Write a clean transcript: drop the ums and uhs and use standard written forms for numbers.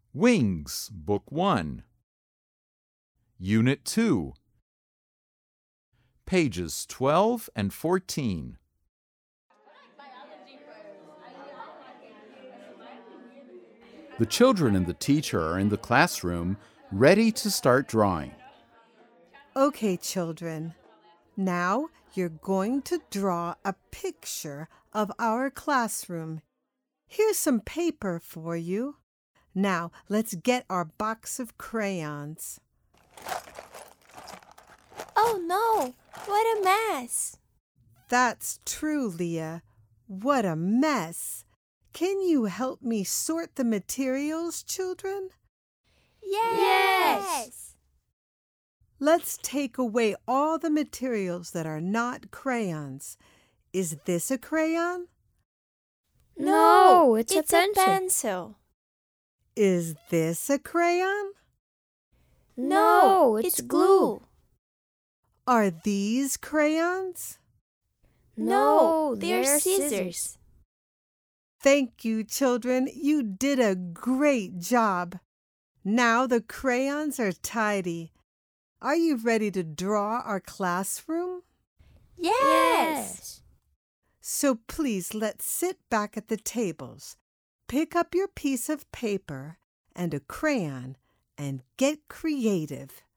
Wings, Book 1. Unit 2. Pages 12 and 14. The children and the teacher are in the classroom, ready to start drawing. Okay, children. Now you're going to draw a picture of our classroom. Here's some paper for you. Now let's get our box of crayons. Oh no, what a mess! That's true, Leah. What a mess. Can you help me sort the materials, children? Yes! Let's take away all the materials that are not crayons. Is this a crayon? No, it's a pencil. Is this a crayon? No, it's glue. Are these crayons? No, they're scissors. Thank you, children. You did a great job. Now the crayons are tidy. Are you ready to draw our classroom? Yes! So please let's sit back at the tables. Pick up your piece of paper and a crayon and get creative.